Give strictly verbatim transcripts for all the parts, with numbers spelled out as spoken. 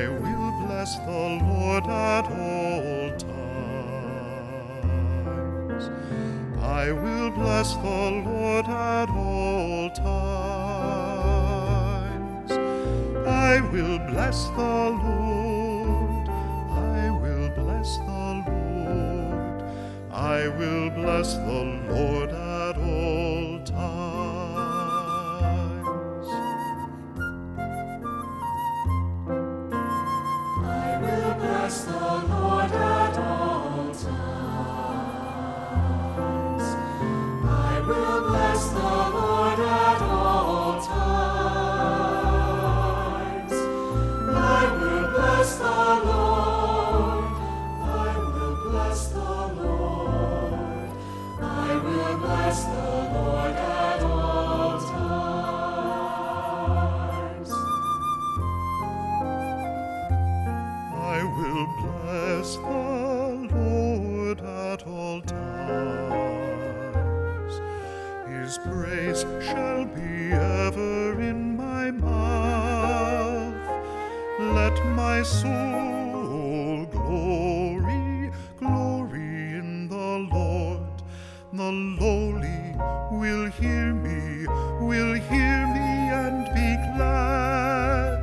I will bless the Lord at all times. I will bless the Lord at all times. I will bless the Lord. I will bless the Lord. I will bless the Lord at all times. I will bless the Lord at all times. I will bless the Lord at all times. I will bless the Lord. I will bless the Lord. I will bless the Lord at all times. I will bless the Lord at all times. His praise shall be ever in my mouth. Let my soul glory, glory in the Lord. The lowly will hear me, will hear me and be glad.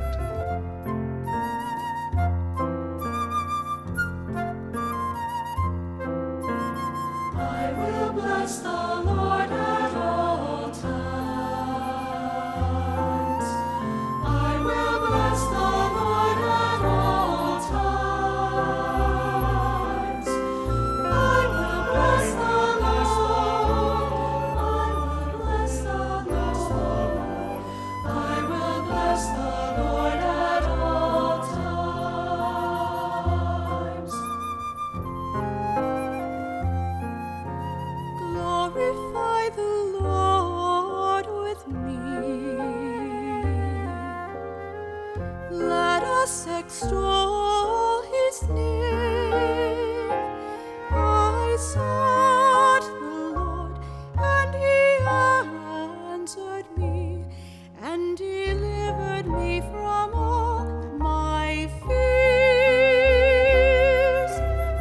I will bless the Lord at all times. I will bless the Lord at all times. I will bless the Lord. I will bless the Lord. I will bless the Lord at all times. Glorify the Lord with me. Let us extol his name. I sought the Lord, and he answered me, and delivered me from all my fears.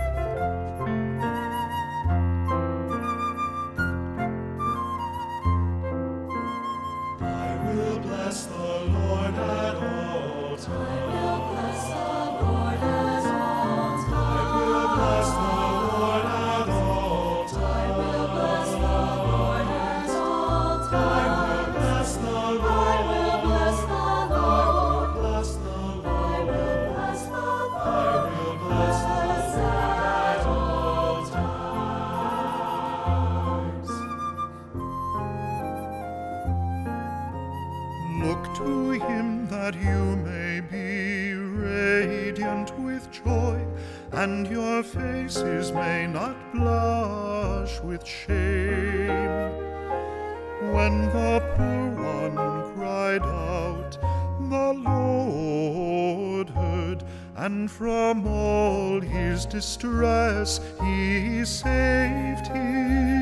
I will bless the Lord at all times. I will bless the Lord at all times. I will bless the Lord at all I times. will bless the Lord at all I times. will bless the I Lord. will bless the Lord. Bless the I Lord. will bless the I Lord. will bless the At all times. Look to him that you may be radiant with joy, and your faces may not blush with shame. When the poor one cried out, the Lord heard, and from all his distress he saved him.